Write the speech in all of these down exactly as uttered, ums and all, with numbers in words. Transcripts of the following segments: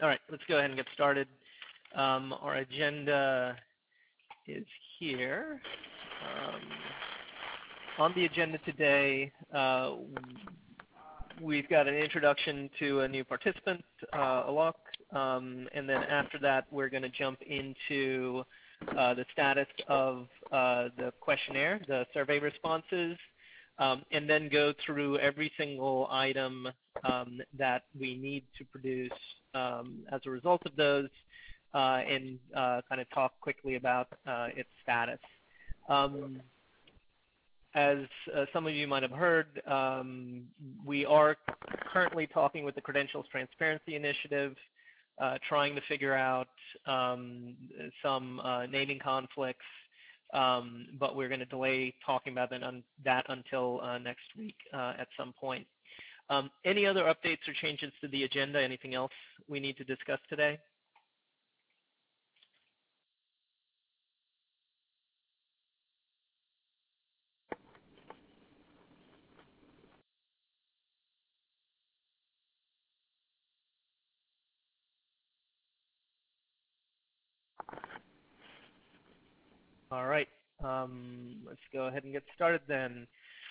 All right, let's go ahead and get started. Um, our agenda is here. Um, on the agenda today, uh, we've got an introduction to a new participant, uh, Alok, um, and then after that, we're going to jump into uh, the status of uh, the questionnaire, the survey responses, um, and then go through every single item um, that we need to produce um, as a result of those, uh, and uh, kind of talk quickly about uh, its status. Um, As uh, some of you might have heard, um, we are currently talking with the Credentials Transparency Initiative, uh, trying to figure out um, some uh, naming conflicts, um, but we're going to delay talking about that, un that until uh, next week uh, at some point. Um, any other updates or changes to the agenda? Anything else we need to discuss today? All right, um, let's go ahead and get started then.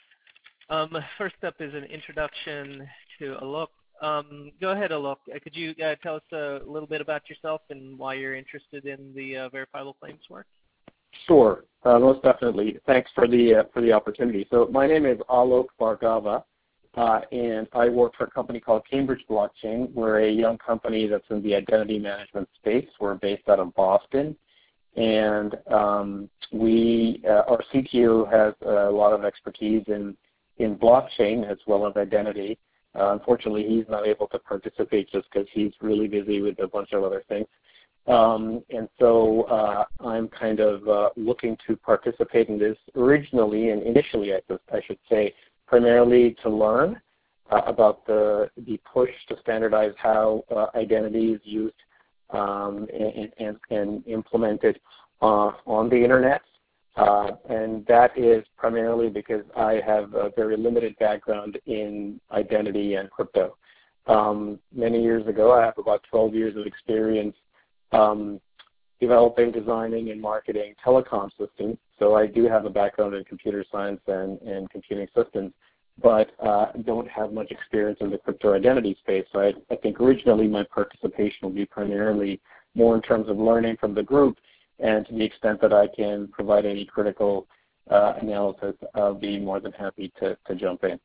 Um, first up is an introduction to Alok. Um, go ahead, Alok. Uh, could you uh, tell us a little bit about yourself and why you're interested in the uh, verifiable claims work? Sure, uh, most definitely. Thanks for the uh, for the opportunity. So my name is Alok Bhargava, uh, and I work for a company called Cambridge Blockchain. We're a young company that's in the identity management space. We're based out of Boston, and um, we uh, our C T O has a lot of expertise in in blockchain as well as identity. Uh, unfortunately, he's not able to participate just because he's really busy with a bunch of other things. Um, and so uh, I'm kind of uh, looking to participate in this originally and initially, I, I should say, primarily to learn uh, about the, the push to standardize how uh, identity is used um, and, and, and implemented uh, on the internet. Uh, and that is primarily because I have a very limited background in identity and crypto. Um, many years ago, I have about twelve years of experience Um, developing, designing, and marketing telecom systems. So I do have a background in computer science and, and computing systems, but uh, don't have much experience in the crypto identity space. So I, I think originally my participation will be primarily more in terms of learning from the group, and to the extent that I can provide any critical uh, analysis, I'll be more than happy to, to jump in.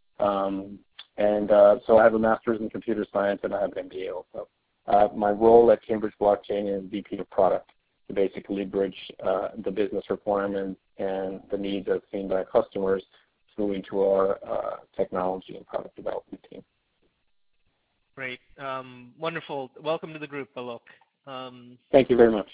Um, and uh, so I have a master's in computer science and I have an M B A also. Uh, my role at Cambridge Blockchain is V P of product to basically bridge uh, the business requirements and the needs as seen by customers through into our uh, technology and product development team. Great. Um, wonderful. Welcome to the group, Alok. Um, Thank you very much.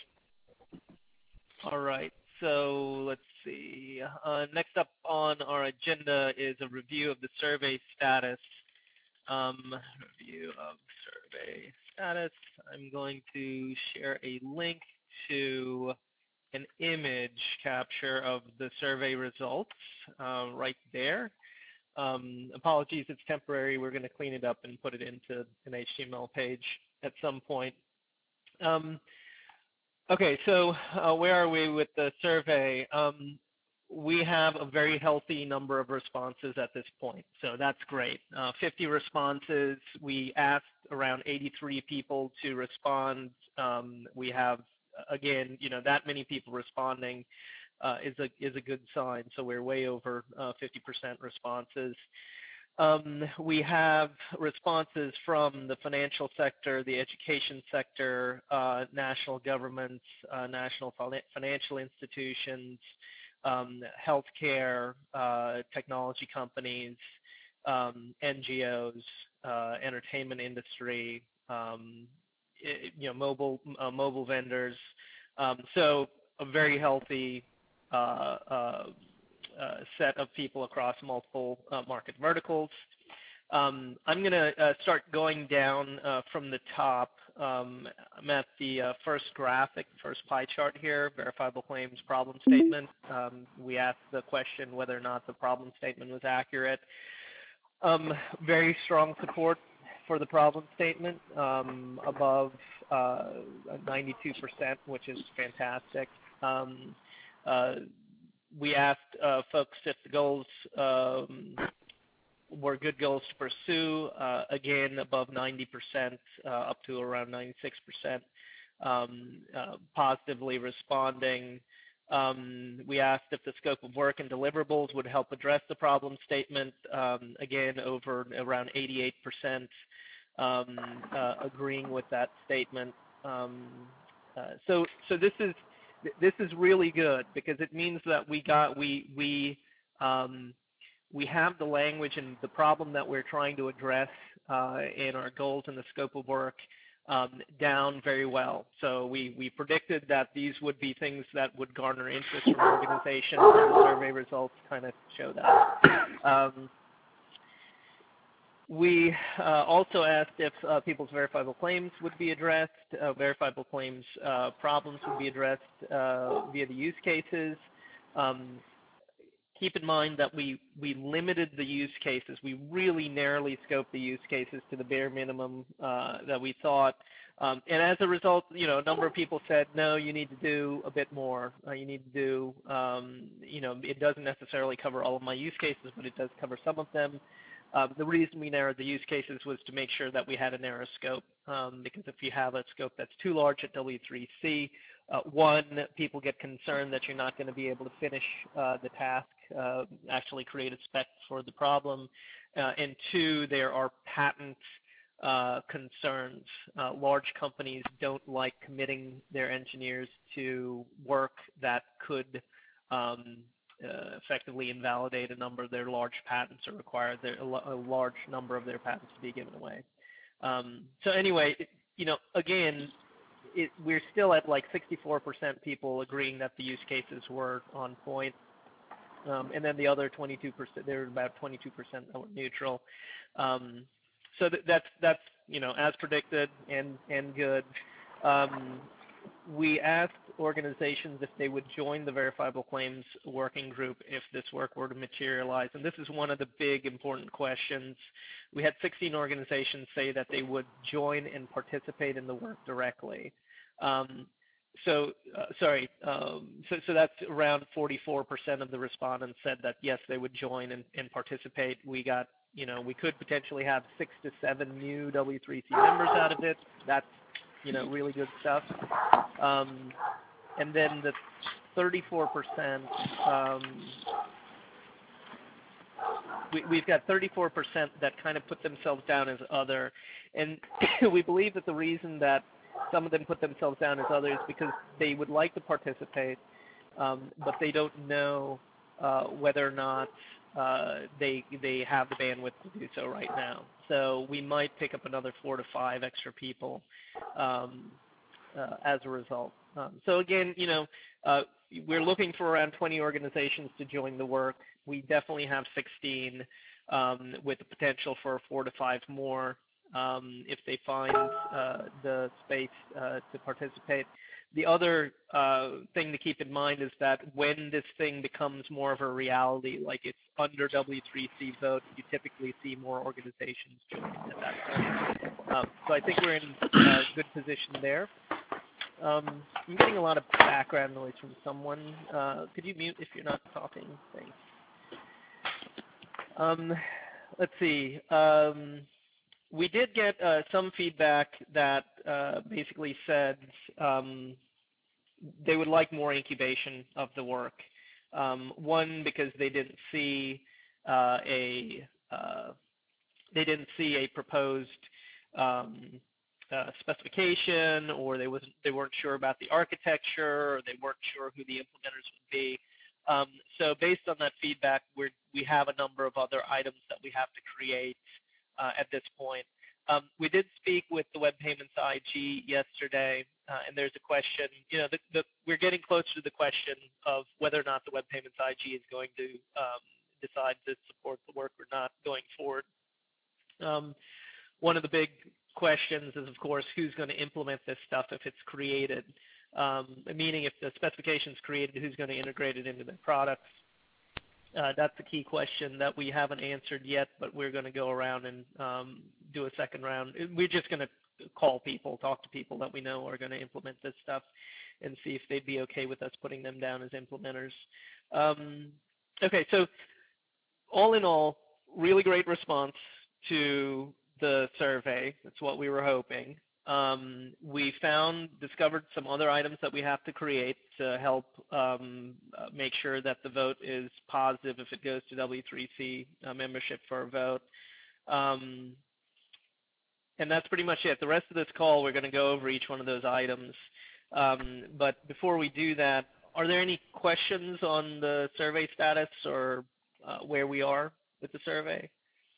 all right. So let's see. Uh, next up on our agenda is a review of the survey status. Um, review of survey status. I'm going to share a link to an image capture of the survey results uh, right there. Um, apologies, it's temporary. We're going to clean it up and put it into an H T M L page at some point. Um, okay, so uh, where are we with the survey? Um, we have a very healthy number of responses at this point, so that's great. Uh, fifty responses. We asked around eighty-three people to respond. Um, we have, again, you know, that many people responding uh, is a is a good sign. So we're way over uh, fifty percent responses. Um, we have responses from the financial sector, the education sector, uh, national governments, uh, national financial institutions, um, healthcare, uh, technology companies, um, N G Os, uh, entertainment industry, um, it, you know, mobile uh, mobile vendors. Um, so a very healthy uh, uh, uh, set of people across multiple uh, market verticals. Um, I'm going to uh, start going down uh, from the top. Um, I'm at the uh, first graphic, first pie chart here, verifiable claims problem statement. Um, we asked the question whether or not the problem statement was accurate. Um, very strong support for the problem statement, um, above uh, ninety-two percent, which is fantastic. Um, uh, we asked uh, folks if the goals um, were good goals to pursue, uh, again, above ninety percent, uh, up to around ninety-six percent, um, uh, positively responding. Um, we asked if the scope of work and deliverables would help address the problem statement, um, again, over around eighty-eight percent um, uh, agreeing with that statement. Um, uh, so, so this is this is really good because it means that we got we we um, we have the language and the problem that we're trying to address uh, in our goals and the scope of work um, down very well. So we, we predicted that these would be things that would garner interest from organizations, and the survey results kind of show that. Um, we uh, also asked if uh, people's verifiable claims would be addressed, uh, verifiable claims uh, problems would be addressed uh, via the use cases. Um, Keep in mind that we, we limited the use cases. We really narrowly scoped the use cases to the bare minimum uh, that we thought. Um, and as a result, you know, a number of people said, no, you need to do a bit more. Uh, you need to do, um, you know, it doesn't necessarily cover all of my use cases, but it does cover some of them. Um, the reason we narrowed the use cases was to make sure that we had a narrow scope, um, because if you have a scope that's too large at W three C, uh, one, people get concerned that you're not going to be able to finish uh, the task, uh, actually create a spec for the problem, uh, and two, there are patent uh, concerns. Uh, large companies don't like committing their engineers to work that could um, Uh, effectively invalidate a number of their large patents or require their, a, a large number of their patents to be given away. Um, so anyway, it, you know, again, it, we're still at like sixty-four percent people agreeing that the use cases were on point. Um, and then the other twenty-two percent, there were about twenty-two percent that were neutral. Um, so th that's, that's, you know, as predicted and, and good. Um, We asked organizations if they would join the verifiable claims working group if this work were to materialize. And this is one of the big important questions. We had sixteen organizations say that they would join and participate in the work directly. Um, so, uh, sorry, um, so, so that's around forty-four percent of the respondents said that yes, they would join and, and participate. We got, you know, we could potentially have six to seven new W three C members out of it. That's, you know, really good stuff. Um, and then the thirty-four percent, um, we, we've got thirty-four percent that kind of put themselves down as other. And we believe that the reason that some of them put themselves down as other is because they would like to participate, um, but they don't know uh, whether or not uh, they, they have the bandwidth to do so right now. So we might pick up another four to five extra people um, uh, as a result. Um, so again, you know, uh, we're looking for around twenty organizations to join the work. We definitely have sixteen um, with the potential for four to five more um, if they find uh, the space uh, to participate. The other uh, thing to keep in mind is that when this thing becomes more of a reality, like it's under W three C vote, you typically see more organizations joining at that point. Um, so I think we're in a good position there. Um, I'm getting a lot of background noise from someone. Uh, could you mute if you're not talking? Thanks. Um, let's see. Um, we did get uh, some feedback that uh, basically said um, they would like more incubation of the work. Um, one, because they didn't see uh, a uh, they didn't see a proposed um, uh, specification, or they wasn't they weren't sure about the architecture, or they weren't sure who the implementers would be. Um, so based on that feedback, we we have a number of other items that we have to create uh, at this point. Um, we did speak with the Web Payments I G yesterday, uh, and there's a question, you know, the, the, we're getting closer to the question of whether or not the Web Payments I G is going to um, decide to support the work or not going forward. Um, one of the big questions is, of course, who's going to implement this stuff if it's created, um, meaning if the specification is created, who's going to integrate it into their products. Uh, that's the key question that we haven't answered yet, but we're going to go around and um, do a second round. We're just going to call people, talk to people that we know are going to implement this stuff, and see if they'd be okay with us putting them down as implementers. Um, okay, so all in all, really great response to the survey. That's what we were hoping. Um, we found, discovered some other items that we have to create to help um, uh, make sure that the vote is positive if it goes to W three C uh, membership for a vote. Um, and that's pretty much it. The rest of this call, we're going to go over each one of those items. Um, but before we do that, are there any questions on the survey status or uh, where we are with the survey?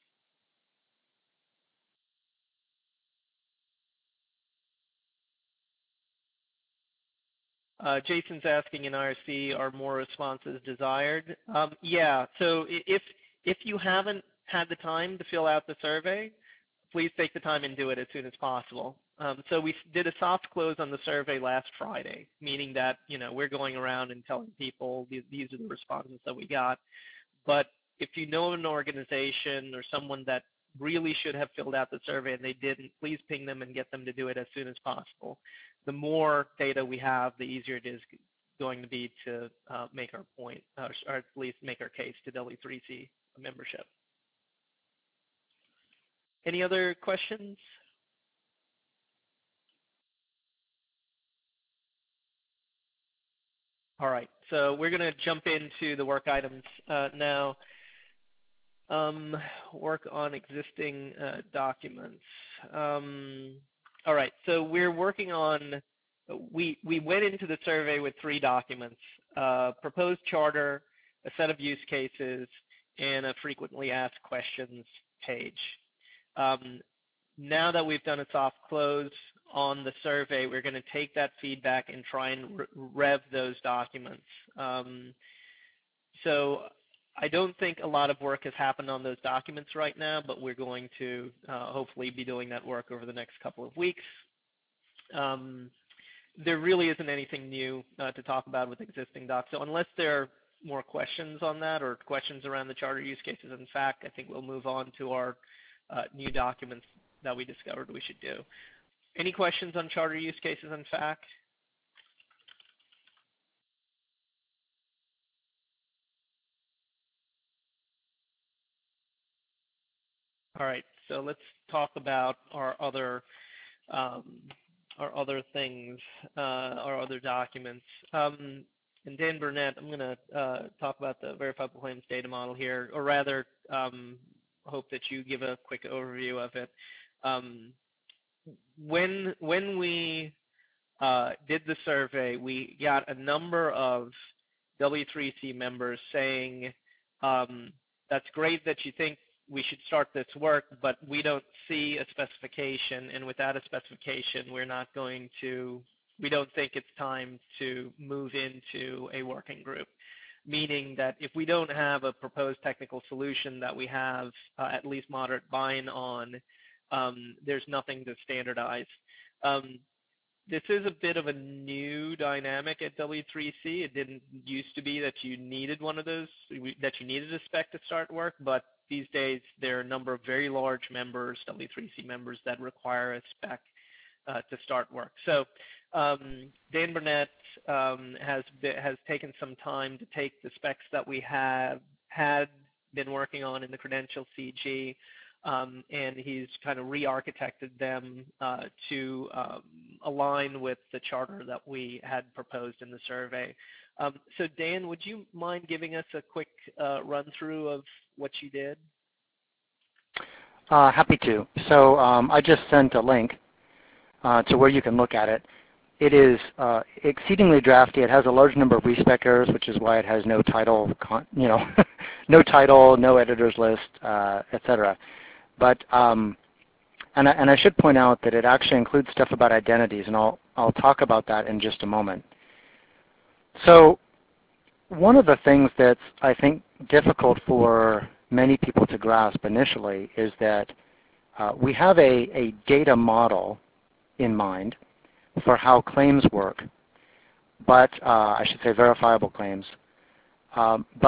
Uh, Jason's asking in I R C, are more responses desired? Um, yeah, so if, if you haven't had the time to fill out the survey, please take the time and do it as soon as possible. Um, so we did a soft close on the survey last Friday, meaning that, you know, we're going around and telling people these, these are the responses that we got. But if you know an organization or someone that really should have filled out the survey and they didn't, please ping them and get them to do it as soon as possible. The more data we have, the easier it is going to be to uh, make our point, uh, or at least make our case to W three C membership. Any other questions? All right, so we're going to jump into the work items uh, now. Um, work on existing uh, documents. Um, all right, so we're working on, we, we went into the survey with three documents, uh, proposed charter, a set of use cases, and a frequently asked questions page. Um, now that we've done a soft close on the survey, we're going to take that feedback and try and re rev those documents. Um, so I don't think a lot of work has happened on those documents right now, but we're going to uh, hopefully be doing that work over the next couple of weeks. Um, there really isn't anything new uh, to talk about with existing docs. So unless there are more questions on that or questions around the charter use cases, in fact, I think we'll move on to our uh, new documents that we discovered we should do. Any questions on charter use cases and F A Q? All right, so let's talk about our other um, our other things, uh, our other documents. Um, and Dan Burnett, I'm going to uh, talk about the verifiable claims data model here, or rather, um, hope that you give a quick overview of it. Um, when when we uh, did the survey, we got a number of W three C members saying, um, that's great that you think we should start this work, but we don't see a specification, and without a specification, we're not going to, we don't think it's time to move into a working group. Meaning that if we don't have a proposed technical solution that we have uh, at least moderate buy-in on, um, there's nothing to standardize. Um, This is a bit of a new dynamic at W three C. It didn't used to be that you needed one of those, that you needed a spec to start work, but these days there are a number of very large members, W three C members, that require a spec uh, to start work. So um, Dan Burnett um, has, been, has taken some time to take the specs that we have had been working on in the credential C G, Um, and he's kind of re-architected them uh, to um, align with the charter that we had proposed in the survey. Um, so Dan, would you mind giving us a quick uh, run-through of what you did? Uh, happy to. So um, I just sent a link uh, to where you can look at it. It is uh, exceedingly drafty. It has a large number of respec errors, which is why it has no title, you know, no title, no editor's list, uh, et cetera. But um, and I, and I should point out that it actually includes stuff about identities, and I'll I'll talk about that in just a moment. So one of the things that's I think difficult for many people to grasp initially is that uh, we have a, a data model in mind for how claims work, but uh, I should say verifiable claims. Um, but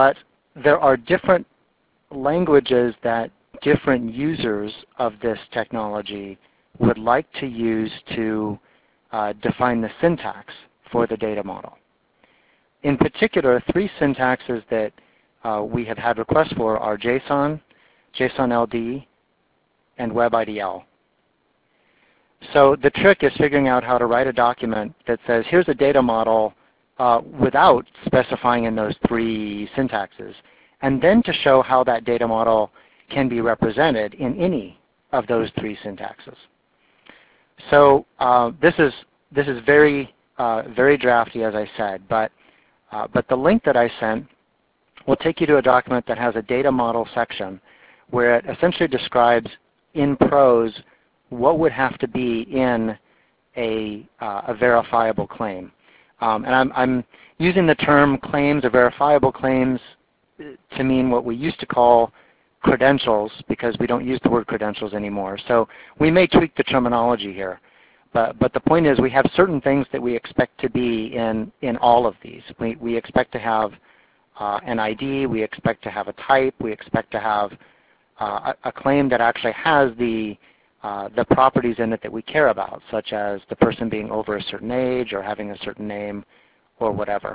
there are different languages that different users of this technology would like to use to uh, define the syntax for the data model. In particular, three syntaxes that uh, we have had requests for are JSON, JSON L D, and WebIDL. So the trick is figuring out how to write a document that says, here's a data model uh, without specifying in those three syntaxes, and then to show how that data model can be represented in any of those three syntaxes. So uh, this is this is very uh, very drafty, as I said, but uh, but the link that I sent will take you to a document that has a data model section where it essentially describes in prose what would have to be in a, uh, a verifiable claim. Um, and I'm, I'm using the term claims or verifiable claims to mean what we used to call credentials, because we don't use the word credentials anymore. So we may tweak the terminology here. But, but the point is we have certain things that we expect to be in, in all of these. We, we expect to have uh, an I D, we expect to have a type, we expect to have uh, a, a claim that actually has the Uh, the properties in it that we care about, such as the person being over a certain age or having a certain name or whatever.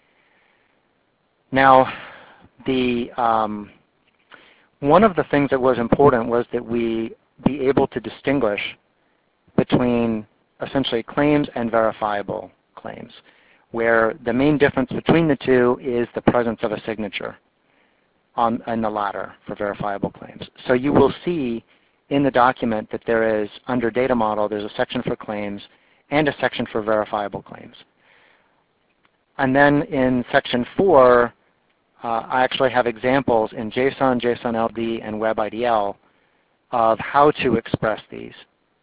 Now, the um, one of the things that was important was that we be able to distinguish between essentially claims and verifiable claims, where the main difference between the two is the presence of a signature on, on the latter for verifiable claims. So you will see in the document that there is, under data model, there's a section for claims and a section for verifiable claims. And then in section four, uh, I actually have examples in JSON, JSON L D, and WebIDL of how to express these.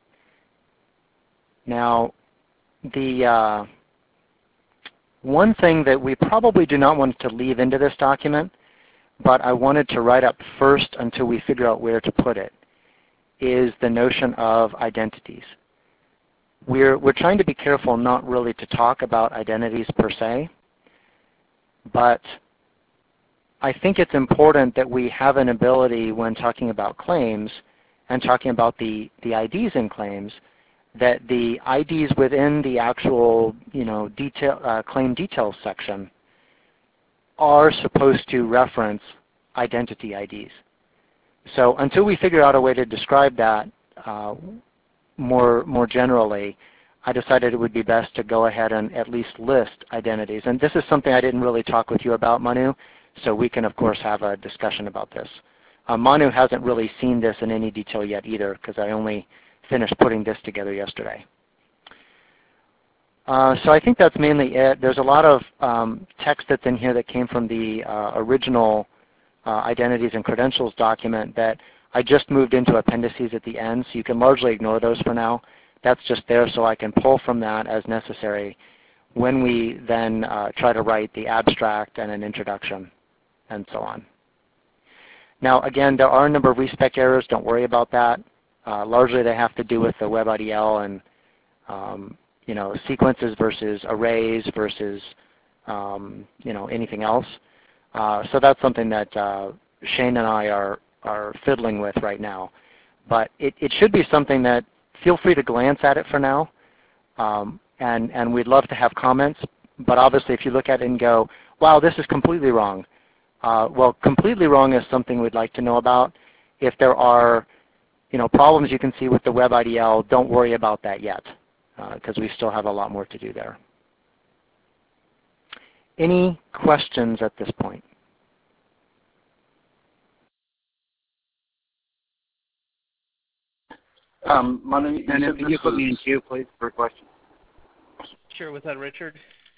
Now, the uh, one thing that we probably do not want to leave into this document, but I wanted to write up first until we figure out where to put it, is the notion of identities. We're, we're trying to be careful not really to talk about identities per se, but I think it's important that we have an ability when talking about claims and talking about the, the I Ds in claims, that the I Ds within the actual you know, detail, uh, claim details section are supposed to reference identity I Ds. So until we figure out a way to describe that uh, more, more generally, I decided it would be best to go ahead and at least list identities. And this is something I didn't really talk with you about, Manu, so we can, of course, have a discussion about this. Uh, Manu hasn't really seen this in any detail yet either, because I only finished putting this together yesterday. Uh, so I think that's mainly it. There's a lot of um, text that's in here that came from the uh, original Uh, identities and credentials document that I just moved into appendices at the end, so you can largely ignore those for now. That's just there so I can pull from that as necessary when we then uh, try to write the abstract and an introduction and so on. Now again, there are a number of respec errors. Don't worry about that. Uh, largely they have to do with the WebIDL and um, you know, sequences versus arrays versus um, you know, anything else. Uh, so that's something that uh, Shane and I are, are fiddling with right now. But it, it should be something that, feel free to glance at it for now, um, and, and we'd love to have comments. But obviously if you look at it and go, wow, this is completely wrong. Uh, well, completely wrong is something we'd like to know about. If there are you know, problems you can see with the WebIDL, don't worry about that yet, because uh, we still have a lot more to do there. Any questions at this point? Um, Manu, and if you put me in queue, please, for a question. Sure, was that Richard?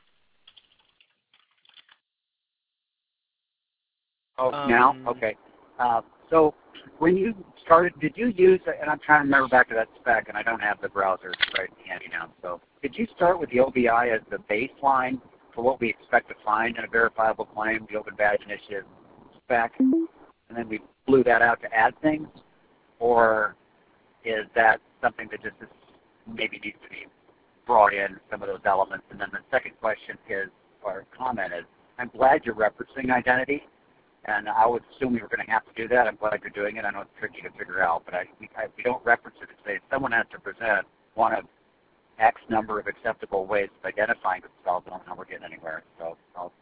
Oh, Um, now? Okay. Uh, so when you started, did you use, and I'm trying to remember back to that spec, and I don't have the browser right handy now, so did you start with the O B I as the baseline for what we expect to find in a verifiable claim, the Open Badge Initiative spec, and then we blew that out to add things? Or is that something that just is, maybe needs to be brought in, some of those elements? And then the second question is, or comment is, I'm glad you're referencing identity, And I would assume you were going to have to do that. I'm glad you're doing it. I know it's tricky to figure out, but I, we, I, we don't reference it to say someone has to present one of X number of acceptable ways of identifying themselves. I don't know how we're getting anywhere. So I'll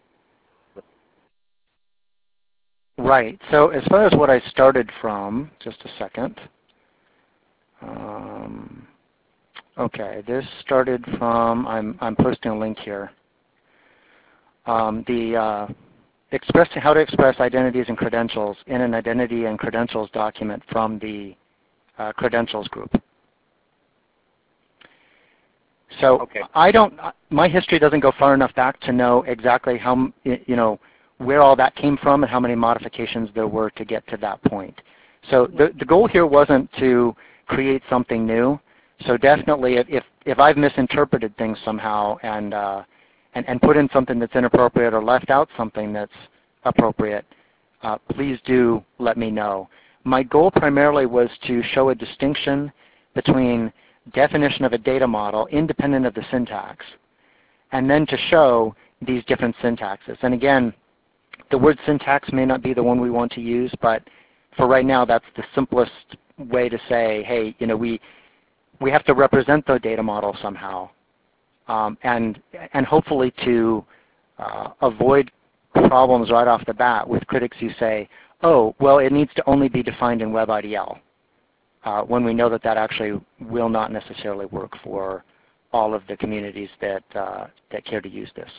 Right. So as far as what I started from, just a second. Um, okay, this started from, I'm, I'm posting a link here. Um, the uh, express, how to express identities and credentials in an identity and credentials document from the uh, credentials group. So okay. I don't, my history doesn't go far enough back to know exactly how, you know, where all that came from and how many modifications there were to get to that point. So the, the goal here wasn't to create something new. So definitely if, if, if I've misinterpreted things somehow and, uh, and, and put in something that's inappropriate or left out something that's appropriate, uh, please do let me know. My goal primarily was to show a distinction between definition of a data model independent of the syntax, and then to show these different syntaxes. And again, the word syntax may not be the one we want to use, but for right now, that's the simplest way to say, hey, you know, we we have to represent the data model somehow, um, and and hopefully to uh, avoid problems right off the bat with critics who say, oh, well, it needs to only be defined in WebIDL, uh, when we know that that actually will not necessarily work for all of the communities that uh, that care to use this.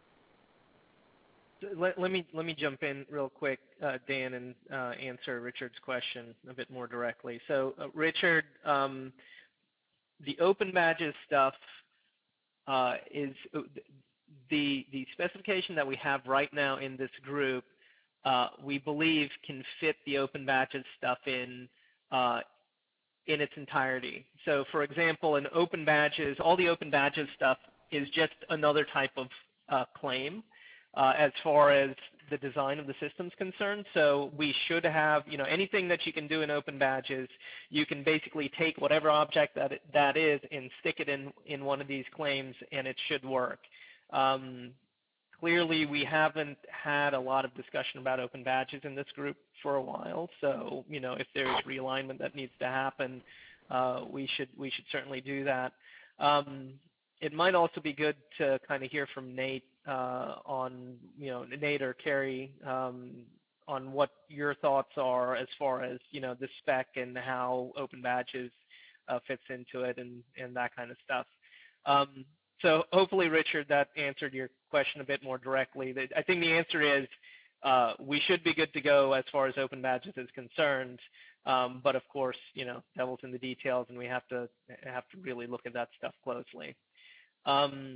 Let, let me let me jump in real quick, uh, Dan, and uh, answer Richard's question a bit more directly. So, uh, Richard, um, the open badges stuff uh, is the the specification that we have right now in this group. Uh, we believe can fit the open badges stuff in uh, in its entirety. So, for example, in open badges, all the open badges stuff is just another type of uh, claim. Uh, as far as the design of the system is concerned. So we should have, you know, anything that you can do in open badges, you can basically take whatever object that it, that is and stick it in, in one of these claims and it should work. Um, clearly we haven't had a lot of discussion about open badges in this group for a while. So, you know, if there's realignment that needs to happen, uh, we should, we should certainly do that. Um, it might also be good to kind of hear from Nate Uh, on, you know, Nate or Carrie, um, on what your thoughts are as far as, you know, the spec and how open badges uh, fits into it and, and that kind of stuff. Um, so hopefully, Richard, that answered your question a bit more directly. I think the answer is uh, we should be good to go as far as open badges is concerned. Um, but of course, you know, devil's in the details, and we have to have to really look at that stuff closely. Um,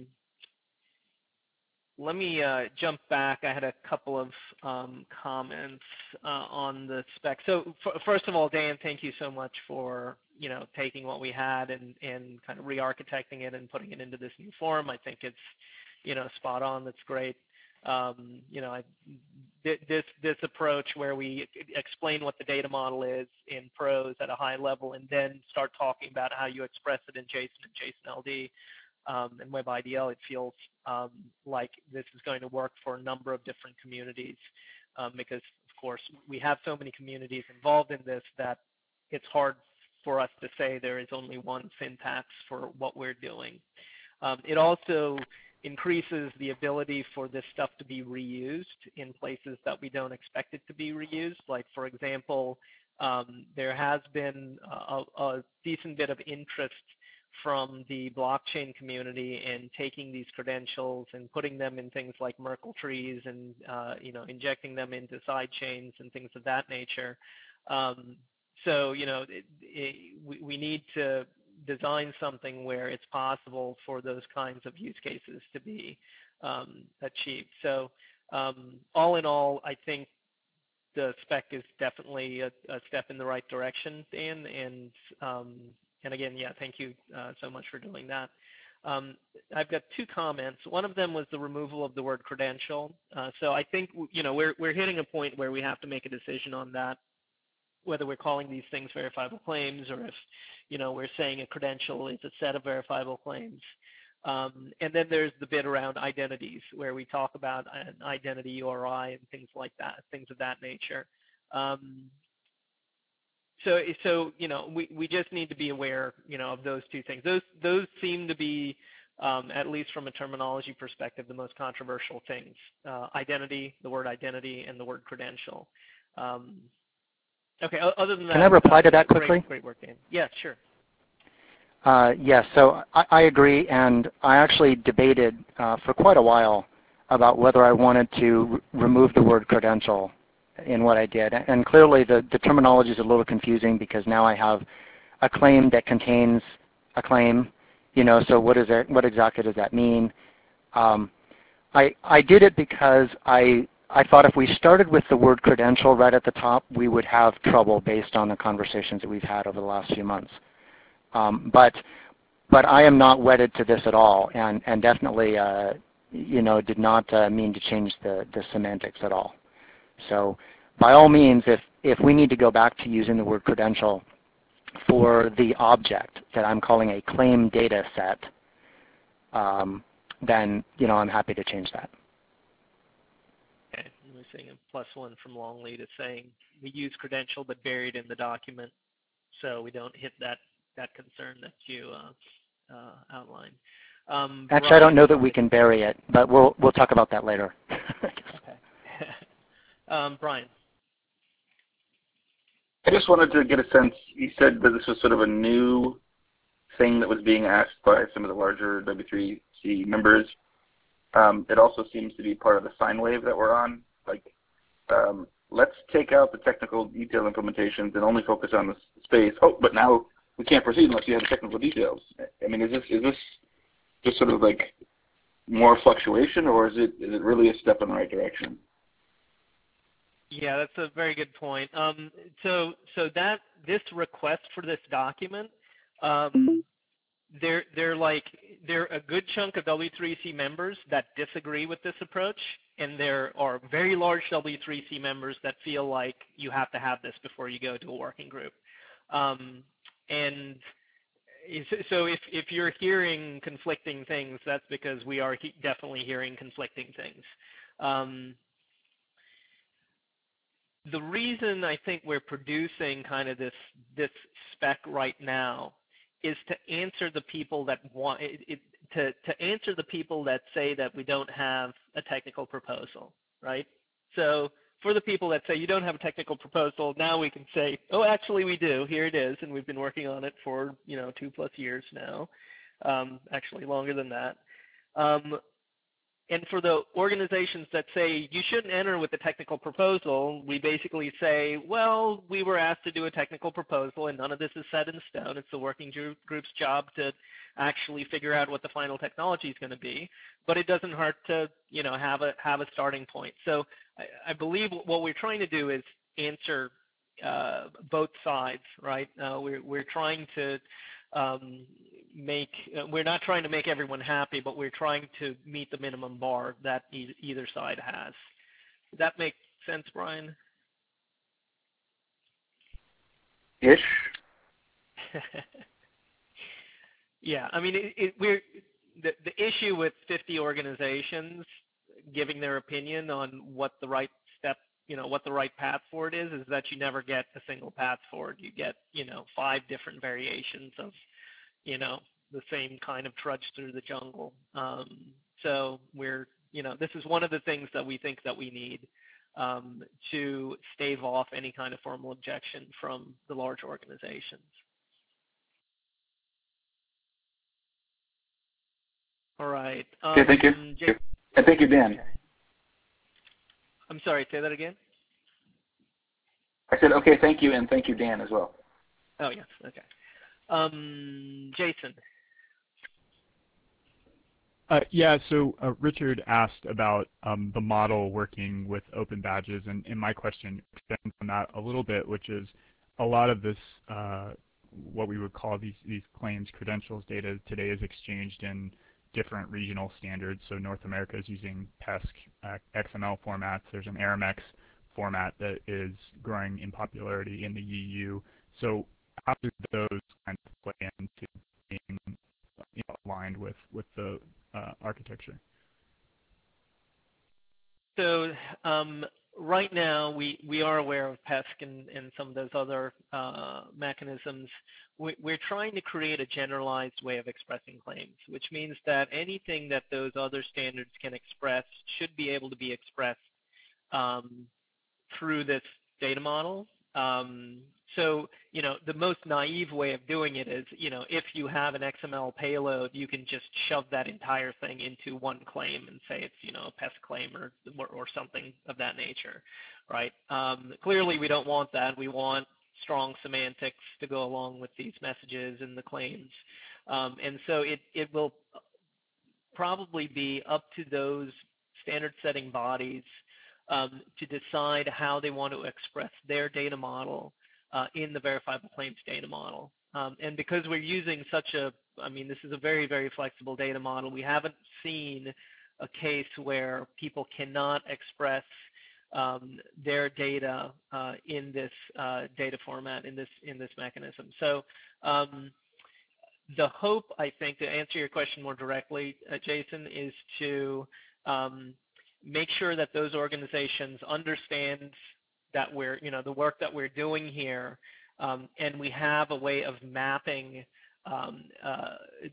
Let me uh, jump back. I had a couple of um, comments uh, on the spec. So first of all, Dan, thank you so much for, you know, taking what we had and, and kind of re-architecting it and putting it into this new form. I think it's, you know, spot on. That's great. Um, you know, I, this this approach where we explain what the data model is in prose at a high level and then start talking about how you express it in JSON and JSON L D. Um, and WebIDL, it feels um, like this is going to work for a number of different communities um, because, of course, we have so many communities involved in this that it's hard for us to say there is only one syntax for what we're doing. Um, it also increases the ability for this stuff to be reused in places that we don't expect it to be reused. Like, for example, um, there has been a, a decent bit of interest from the blockchain community and taking these credentials and putting them in things like Merkle trees and uh, you know, injecting them into side chains and things of that nature. Um, so you know, it, it, we, we need to design something where it's possible for those kinds of use cases to be um, achieved. So um, all in all, I think the spec is definitely a, a step in the right direction, Dan, and um, And again, yeah, thank you uh, so much for doing that. Um, I've got two comments. One of them was the removal of the word credential. Uh, so I think, you know, we're, we're hitting a point where we have to make a decision on that, whether we're calling these things verifiable claims or if, you know, we're saying a credential is a set of verifiable claims. Um, and then there's the bit around identities, where we talk about an identity U R I and things like that, things of that nature. Um, so, so you know, we, we just need to be aware, you know, of those two things. Those those seem to be, um, at least from a terminology perspective, the most controversial things: uh, identity, the word identity, and the word credential. Um, okay. Other than that, can I reply uh, to that quickly? Great, great work, Dan. Yeah, sure. Uh, yes, so I, I agree, and I actually debated uh, for quite a while about whether I wanted to r remove the word credential in what I did. And clearly the, the terminology is a little confusing because now I have a claim that contains a claim, you know, so what is it, what exactly does that mean? Um, I, I did it because I, I thought if we started with the word credential right at the top, we would have trouble based on the conversations that we've had over the last few months. Um, but but I am not wedded to this at all, and and definitely uh, you know did not uh, mean to change the the semantics at all. So by all means, if if we need to go back to using the word credential for the object that I'm calling a claim data set, um, then you know I'm happy to change that. Okay, we're seeing a plus one from Longlead is saying we use credential but buried in the document, so we don't hit that that concern that you uh, uh, outlined. Um, Actually, I don't know that we can bury it, but we'll we'll talk about that later. Okay. um, Brian. I just wanted to get a sense. You said that this was sort of a new thing that was being asked by some of the larger W three C members. Um, it also seems to be part of the sine wave that we're on. Like, um, let's take out the technical detail implementations and only focus on the space. Oh, but now we can't proceed unless you have the technical details. I mean, is this is this just sort of like more fluctuation, or is it is it really a step in the right direction? Yeah, that's a very good point. Um, so so that this request for this document, um, they're they're like they're a good chunk of W three C members that disagree with this approach, and there are very large W three C members that feel like you have to have this before you go to a working group. Um, and so if, if you're hearing conflicting things, that's because we are he definitely hearing conflicting things. Um, the reason I think we're producing kind of this, this spec right now is to answer the people that want it, it, to, to answer the people that say that we don't have a technical proposal, right? So for the people that say you don't have a technical proposal, now we can say, oh, actually we do. Here it is, and we've been working on it for you know two plus years now, um, actually longer than that. Um, and for the organizations that say you shouldn't enter with a technical proposal, we basically say, well, we were asked to do a technical proposal, and none of this is set in stone. It's the working group's job to actually figure out what the final technology is going to be. But it doesn't hurt to, you know, have a have a starting point. So I, I believe what we're trying to do is answer uh, both sides, right? Uh, we're we're trying to um, make uh, we're not trying to make everyone happy, but we're trying to meet the minimum bar that e either side has. Does that make sense, Brian? Ish. Yeah, I mean, it, it, we're the the issue with fifty organizations giving their opinion on what the right step, you know, what the right path forward is, is that you never get a single path forward. You get, you know, five different variations of, you know, the same kind of trudge through the jungle. Um, so we're, you know, this is one of the things that we think that we need um, to stave off any kind of formal objection from the large organizations. All right. Um, okay, thank you. Jay and thank you, Dan. Okay. I'm sorry, say that again? I said, okay, thank you, and thank you, Dan, as well. Oh, yes, okay. Um, Jason. Uh, yeah, so uh, Richard asked about um, the model working with open badges, and, and my question extends on that a little bit, which is a lot of this, uh, what we would call these, these claims credentials data today is exchanged in different regional standards. So North America is using P E S C uh, X M L formats. There's an Aramex format that is growing in popularity in the E U. So how do those kind of play into being you know, aligned aligned with, with the uh, architecture? So um, right now, we, we are aware of PESC and, and some of those other uh, mechanisms. We, we're trying to create a generalized way of expressing claims, which means that anything that those other standards can express should be able to be expressed um, through this data model. Um, so, you know, the most naive way of doing it is, you know, if you have an X M L payload, you can just shove that entire thing into one claim and say it's, you know, a PESC claim or, or, or something of that nature, right? Um, clearly, we don't want that. We want strong semantics to go along with these messages and the claims. Um, and so it, it will probably be up to those standard setting bodies Um, to decide how they want to express their data model uh, in the verifiable claims data model. Um, and because we're using such a, I mean, this is a very, very flexible data model, we haven't seen a case where people cannot express um, their data uh, in this uh, data format, in this, in this mechanism. So um, the hope, I think, to answer your question more directly, uh, Jason, is to um, make sure that those organizations understand that we're, you know, the work that we're doing here, um, and we have a way of mapping, um, uh,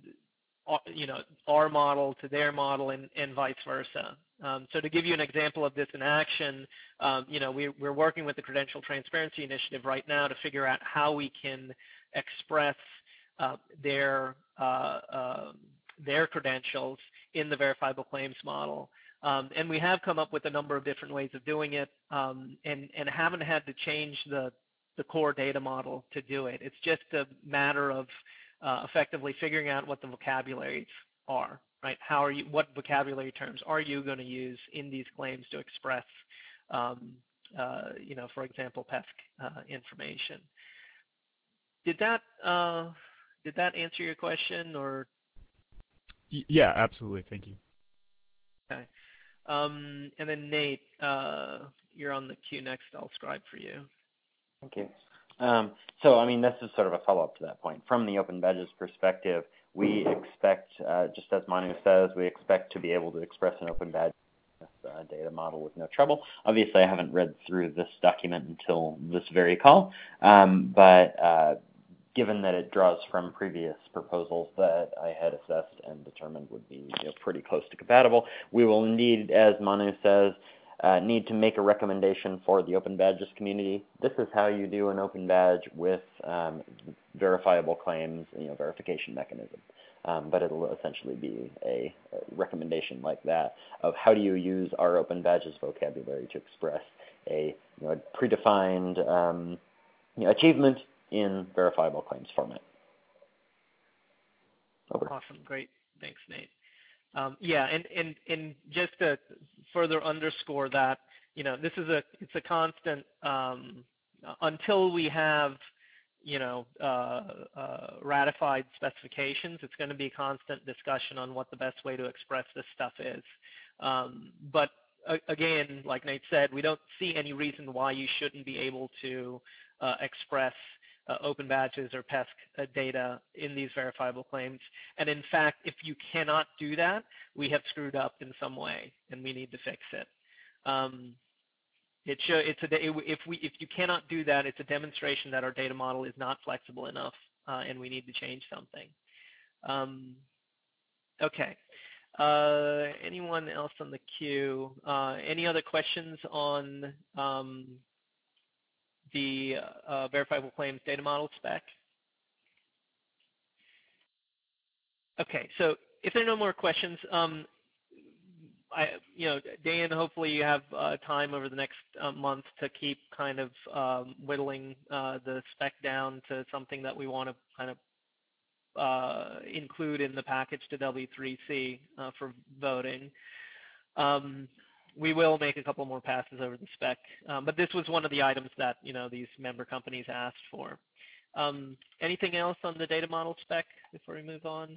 you know, our model to their model and, and vice versa. Um, so to give you an example of this in action, um, you know, we, we're working with the Credential Transparency Initiative right now to figure out how we can express uh, their, uh, uh, their credentials in the verifiable claims model. Um, and we have come up with a number of different ways of doing it, um, and, and haven't had to change the, the core data model to do it. It's just a matter of uh, effectively figuring out what the vocabularies are, right? How are you, what vocabulary terms are you going to use in these claims to express, um, uh, you know, for example, PESC uh, information. Did that, uh, did that answer your question, or? Yeah, absolutely. Thank you. Okay. Um, and then Nate, uh, you're on the queue next. I'll scribe for you. Thank you. Um, so, I mean, this is sort of a follow-up to that point. From the Open Badges perspective, we expect, uh, just as Manu says, we expect to be able to express an Open Badge uh, data model with no trouble. Obviously, I haven't read through this document until this very call, um, but uh, given that it draws from previous proposals that I had assessed and determined would be, you know, pretty close to compatible, we will indeed, as Manu says, uh, need to make a recommendation for the Open Badges community. This is how you do an Open Badge with um, verifiable claims, you know, verification mechanism. Um, but it'll essentially be a, a recommendation like that of how do you use our Open Badges vocabulary to express a, you know, a predefined um, you know, achievement in verifiable claims format. Over. Awesome, great, thanks, Nate. Um, yeah, and, and, and just to further underscore that, you know, this is a, it's a constant, um, until we have, you know, uh, uh, ratified specifications, it's going to be a constant discussion on what the best way to express this stuff is. Um, but uh, again, like Nate said, we don't see any reason why you shouldn't be able to uh, express Uh, Open Badges or PESC uh, data in these verifiable claims. And in fact, if you cannot do that, we have screwed up in some way, and we need to fix it. Um, it show, it's a, if, we, if you cannot do that, it's a demonstration that our data model is not flexible enough, uh, and we need to change something. Um, okay. Uh, anyone else on the queue? Uh, any other questions on um, the uh, verifiable claims data model spec? Okay, so if there are no more questions, um, I, you know, Dan, hopefully you have uh, time over the next uh, month to keep kind of um, whittling uh, the spec down to something that we want to kind of uh, include in the package to W three C uh, for voting. Um, we will make a couple more passes over the spec, um, but this was one of the items that, you know, these member companies asked for. Um, anything else on the data model spec before we move on?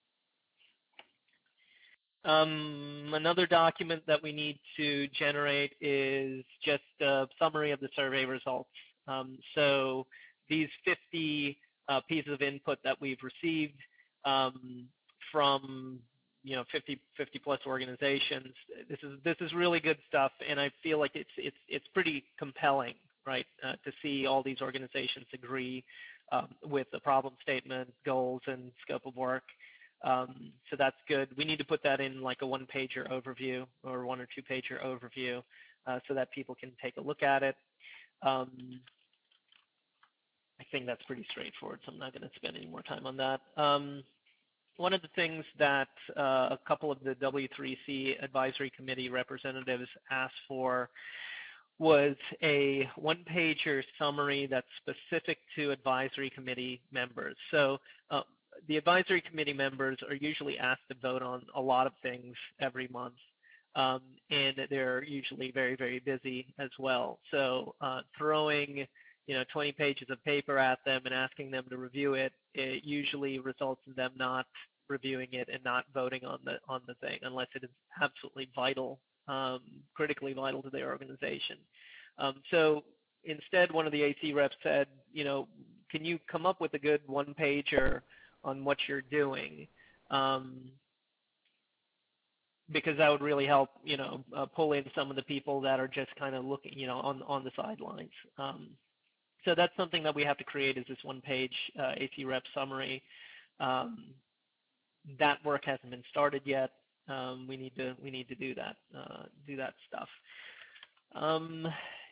Um, another document that we need to generate is just a summary of the survey results. Um, so these fifty uh, pieces of input that we've received um, from you know fifty, fifty plus organizations. This is this is really good stuff, and I feel like it's it's it's pretty compelling, right, uh, to see all these organizations agree um, with the problem statement, goals, and scope of work. Um, so that's good. We need to put that in like a one-pager overview or one or two-pager overview uh, so that people can take a look at it. Um, I think that's pretty straightforward, so I'm not going to spend any more time on that. Um, one of the things that uh, a couple of the W three C advisory committee representatives asked for was a one-pager summary that's specific to advisory committee members. So uh, the advisory committee members are usually asked to vote on a lot of things every month, um, and they're usually very, very busy as well. So uh, throwing you know, twenty pages of paper at them and asking them to review it, it usually results in them not reviewing it and not voting on the on the thing unless it is absolutely vital, um, critically vital to their organization. Um, so instead, one of the A C reps said, you know, can you come up with a good one-pager on what you're doing? Um, because that would really help, you know, uh, pull in some of the people that are just kind of looking, you know, on on the sidelines. Um, So that's something that we have to create, is this one-page uh, A C rep summary. Um, that work hasn't been started yet. Um, we need to we need to do that uh, do that stuff. Um,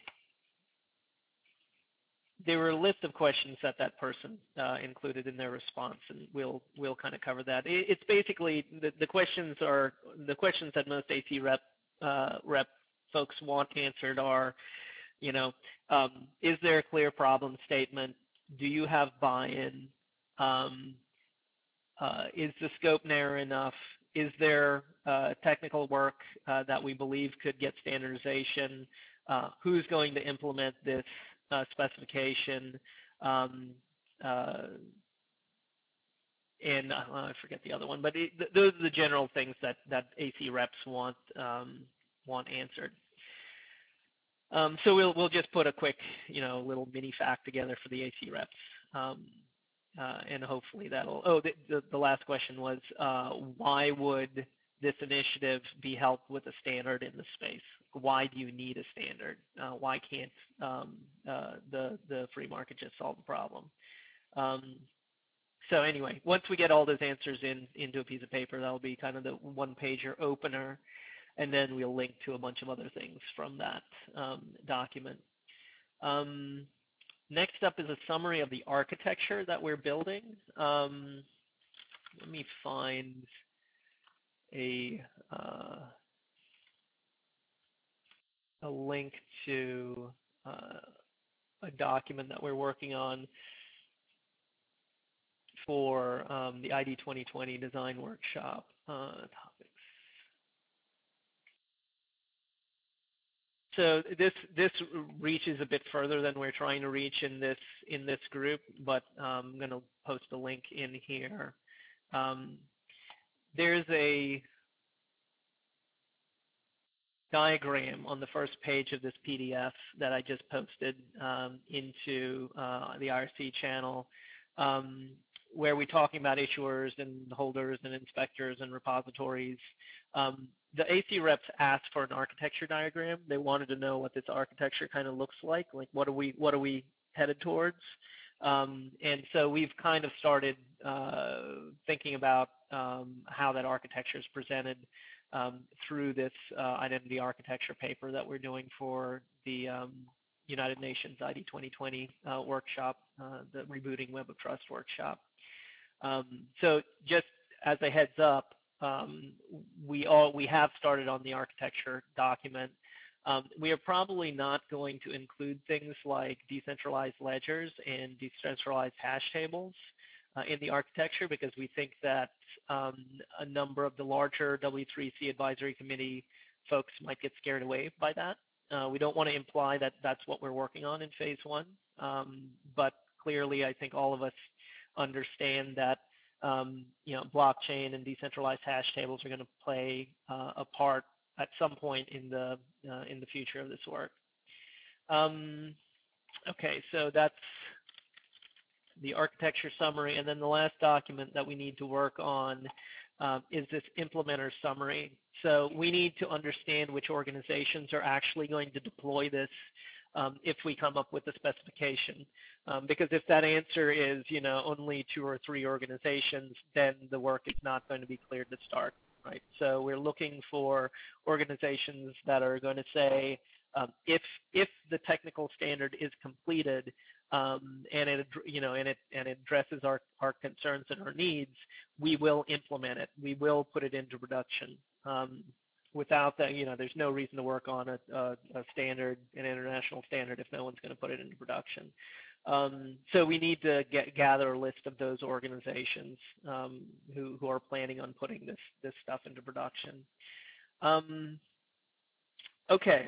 there were a list of questions that that person uh, included in their response, and we'll we'll kind of cover that. It, it's basically the, the questions are the questions that most A C rep uh, rep folks want answered are. You know, um, is there a clear problem statement? Do you have buy-in? Um, uh, is the scope narrow enough? Is there uh, technical work uh, that we believe could get standardization? Uh, who's going to implement this uh, specification? Um, uh, and uh, I forget the other one, but it, th those are the general things that, that A C reps want, um, want answered. Um, so we'll we'll just put a quick, you know, little mini fact together for the A C reps, um, uh, and hopefully that'll. Oh, the, the the last question was, uh, why would this initiative be helped with a standard in the space? Why do you need a standard? Uh, why can't um, uh, the the free market just solve the problem? Um, so anyway, once we get all those answers in into a piece of paper, that'll be kind of the one pager opener. And then we'll link to a bunch of other things from that um, document. Um, next up is a summary of the architecture that we're building. Um, let me find a, uh, a link to uh, a document that we're working on for um, the I D twenty twenty design workshop uh, topics. So this this reaches a bit further than we're trying to reach in this in this group, but um, I'm going to post a link in here. Um, there's a diagram on the first page of this P D F that I just posted um, into uh, the I R C channel, um, where we're talking about issuers and holders and inspectors and repositories. Um, the A C reps asked for an architecture diagram. They wanted to know what this architecture kind of looks like. Like, what are we what are we headed towards? Um, and so we've kind of started uh, thinking about um, how that architecture is presented um, through this uh, identity architecture paper that we're doing for the um, United Nations I D twenty twenty uh, workshop, uh, the Rebooting Web of Trust workshop. Um, so just as a heads up, um, we all we have started on the architecture document. Um, we are probably not going to include things like decentralized ledgers and decentralized hash tables uh, in the architecture, because we think that um, a number of the larger W three C advisory committee folks might get scared away by that. Uh, we don't want to imply that that's what we're working on in phase one, um, but clearly I think all of us understand that um, you know, blockchain and decentralized hash tables are going to play uh, a part at some point in the uh, in the future of this work. Um, okay, so that's the architecture summary, and then the last document that we need to work on um, is this implementer summary. So we need to understand which organizations are actually going to deploy this um, if we come up with a specification. Um, because if that answer is, you know, only two or three organizations, then the work is not going to be cleared to start, right? So we're looking for organizations that are going to say, um, if if the technical standard is completed um, and it, you know, and it and it addresses our our concerns and our needs, we will implement it. We will put it into production. Um, Without that, you know, there's no reason to work on a, a, a standard, an international standard, if no one's going to put it into production. Um, so we need to get, gather a list of those organizations um, who, who are planning on putting this, this stuff into production. Um, okay.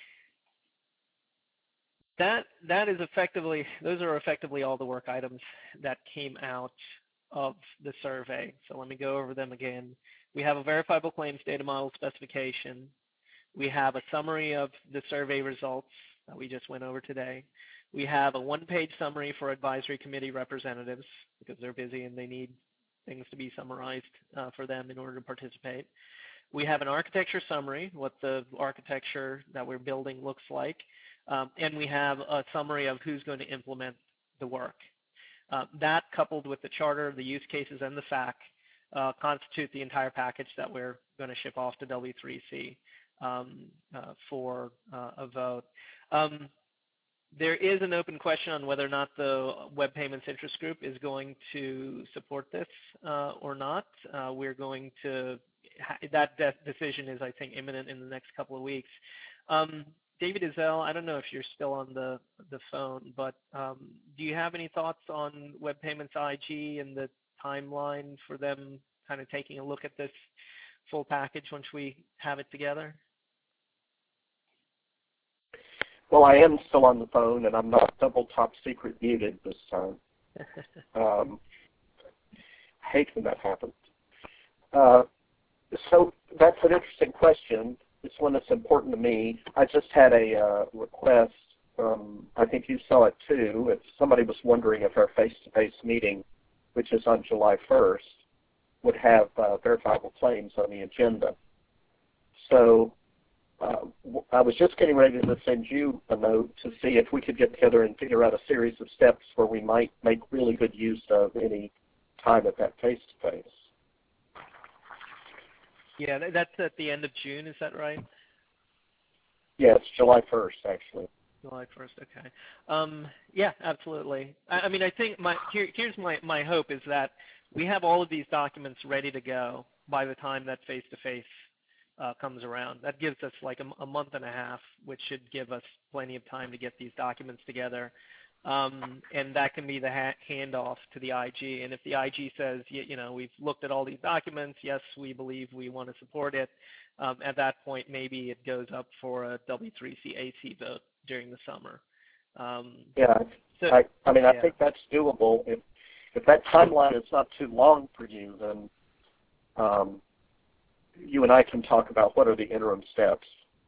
That, that is effectively, those are effectively all the work items that came out of the survey. So let me go over them again. We have a verifiable claims data model specification. We have a summary of the survey results that we just went over today. We have a one-page summary for advisory committee representatives because they're busy and they need things to be summarized uh, for them in order to participate. We have an architecture summary, what the architecture that we're building looks like. Um, and we have a summary of who's going to implement the work. Uh, that coupled with the charter, the use cases, and the F A Q Uh, constitute the entire package that we're going to ship off to W three C um, uh, for uh, a vote. Um, there is an open question on whether or not the Web Payments Interest Group is going to support this uh, or not. Uh, we're going to, that de decision is, I think, imminent in the next couple of weeks. Um, David Ezell, I don't know if you're still on the, the phone, but um, do you have any thoughts on Web Payments I G and the timeline for them kind of taking a look at this full package once we have it together? Well, I am still on the phone, and I'm not double top secret muted this time. um, I hate when that happens. Uh, so that's an interesting question. It's one that's important to me. I just had a uh, request. Um, I think you saw it too. If somebody was wondering if our face-to-face meeting, which is on July first, would have uh, verifiable claims on the agenda. So uh, I was just getting ready to send you a note to see if we could get together and figure out a series of steps where we might make really good use of any time at that face-to-face. Yeah, that's at the end of June, is that right? Yeah, it's July first, actually. July first, okay. Um, yeah, absolutely. I, I mean, I think my here, here's my, my hope is that we have all of these documents ready to go by the time that face-to-face uh, comes around. That gives us like a, a month and a half, which should give us plenty of time to get these documents together. Um, and that can be the ha handoff to the I G. And if the I G says, you, you know, we've looked at all these documents, yes, we believe we want to support it, um, at that point, maybe it goes up for a W three C A C vote during the summer. Um, yeah, so, I, I mean, yeah. I think that's doable. If, if that timeline is not too long for you, then um, you and I can talk about what are the interim steps.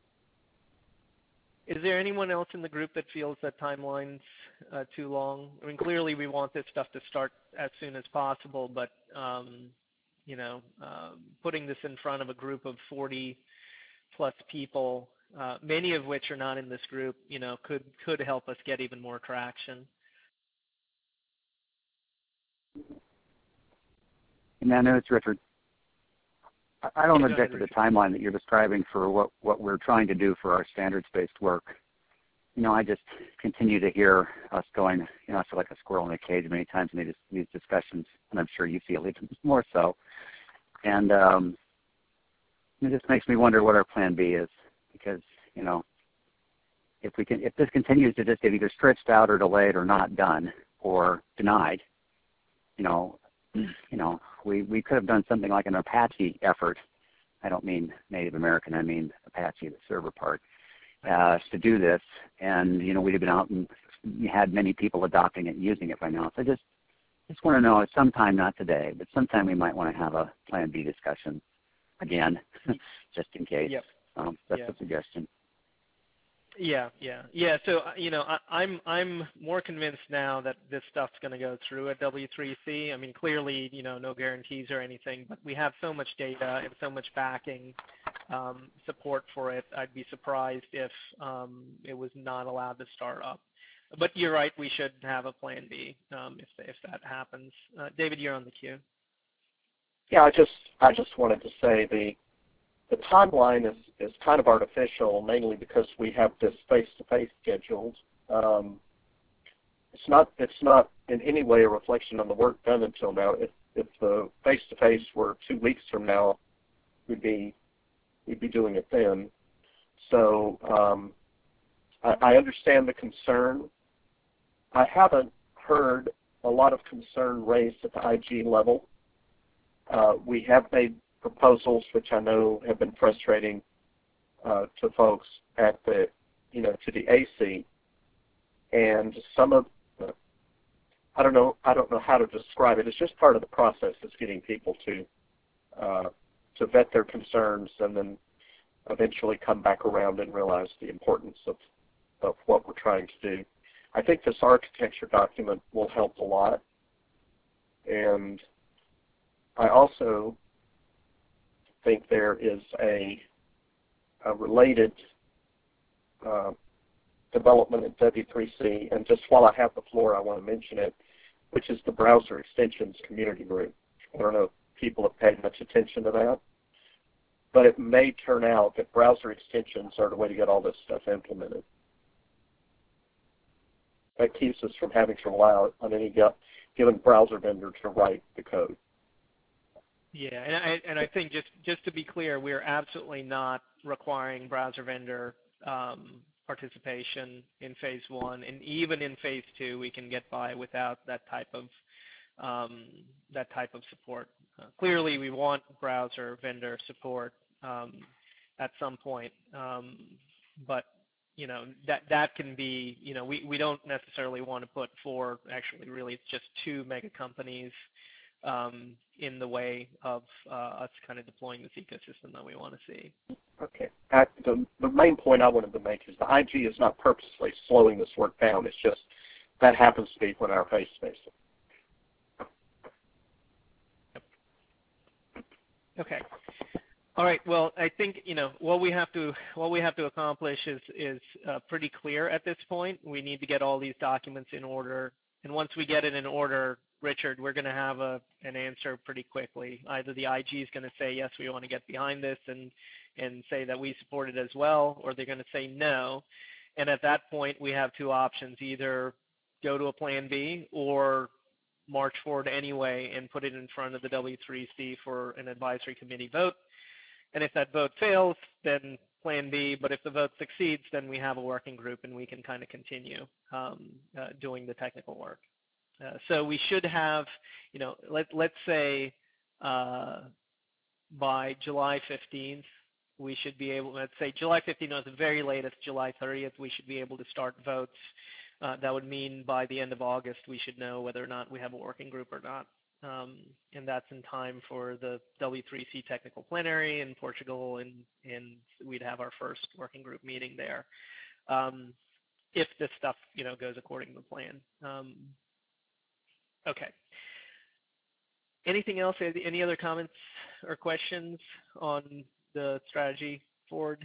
Is there anyone else in the group that feels that timeline's uh, too long? I mean, clearly we want this stuff to start as soon as possible, but, um, you know, uh, putting this in front of a group of forty plus people, uh, many of which are not in this group, you know, could, could help us get even more traction. Manu, it's Richard. I don't object to the timeline that you're describing for what, what we're trying to do for our standards-based work. You know, I just continue to hear us going, you know, I feel like a squirrel in a cage many times in these, these discussions, and I'm sure you feel even more so. And um, it just makes me wonder what our plan B is, because, you know, if we can, if this continues to just get either stretched out or delayed or not done or denied, you know, you know, we, we could have done something like an Apache effort. I don't mean Native American, I mean Apache, the server part, uh, to do this. And, you know, we'd have been out and we had many people adopting it and using it by now. So I just, just want to know, at some time, not today, but sometime we might want to have a Plan B discussion again, just in case. Yep. Um, that's yep. a suggestion. Yeah, yeah, yeah. So uh, you know, I, I'm I'm more convinced now that this stuff's going to go through at W three C. I mean, clearly, you know, no guarantees or anything, but we have so much data and so much backing um, support for it. I'd be surprised if um, it was not allowed to start up. But you're right. We should have a plan B um, if if that happens. Uh, David, you're on the queue. Yeah, I just I just wanted to say the the timeline is, is kind of artificial, mainly because we have this face-to-face scheduled. Um, it's not it's not in any way a reflection on the work done until now. If if the face-to-face were two weeks from now, we'd be we'd be doing it then. So um, I, I understand the concern. I haven't heard a lot of concern raised at the I G level. Uh, we have made proposals, which I know have been frustrating uh, to folks at the, you know, to the A C, and some of, the, I don't know, I don't know how to describe it. It's just part of the process. Is getting people to uh, to vet their concerns and then eventually come back around and realize the importance of of what we're trying to do. I think this architecture document will help a lot, and I also think there is a, a related uh, development at W three C, and just while I have the floor, I want to mention it, which is the Browser Extensions Community Group. I don't know if people have paid much attention to that, but it may turn out that browser extensions are the way to get all this stuff implemented. That keeps us from having to rely on any given browser vendor to write the code. Yeah, and I, and I think just, just to be clear, we're absolutely not requiring browser vendor um, participation in phase one, and even in phase two, we can get by without that type of um, that type of support. Uh, clearly, we want browser vendor support um, at some point, um, but you know that that can be, you know, we, we don't necessarily want to put four. Actually, really, it's just two mega companies Um, in the way of uh, us kind of deploying this ecosystem that we want to see. Okay. Uh, the, the main point I wanted to make is the I G is not purposely slowing this work down. It's just that happens to be when our face-to-face. Yep. Okay. All right. Well, I think, you know, what we have to what we have to accomplish is is uh, pretty clear at this point. We need to get all these documents in order, and once we get it in order, Richard, we're going to have a, an answer pretty quickly. Either the I G is going to say, yes, we want to get behind this and, and say that we support it as well, or they're going to say no. And at that point, we have two options, either go to a plan B or march forward anyway and put it in front of the W three C for an advisory committee vote. And if that vote fails, then plan B. But if the vote succeeds, then we have a working group and we can kind of continue um, uh, doing the technical work. Uh, so we should have, you know, let, let's say uh, by July fifteenth, we should be able, let's say July fifteenth, or at the very latest July thirtieth, we should be able to start votes. Uh, that would mean by the end of August, we should know whether or not we have a working group or not. Um, and that's in time for the W three C technical plenary in Portugal, and, and we'd have our first working group meeting there. Um, if this stuff, you know, goes according to plan. Um, Okay. Anything else? Any other comments or questions on the strategy forward?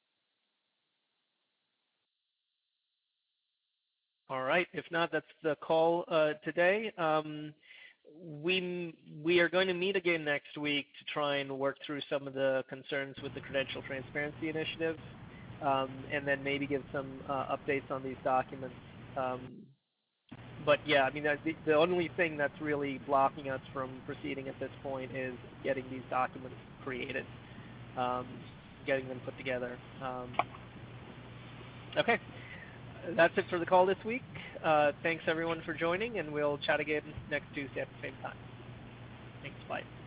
All right. If not, that's the call uh, today. Um, we we are going to meet again next week to try and work through some of the concerns with the Credential Transparency Initiative, um, and then maybe give some uh, updates on these documents. Um, But yeah, I mean, the, the only thing that's really blocking us from proceeding at this point is getting these documents created, um, getting them put together. Um, okay, that's it for the call this week. Uh, thanks everyone for joining, and we'll chat again next Tuesday at the same time. Thanks, bye.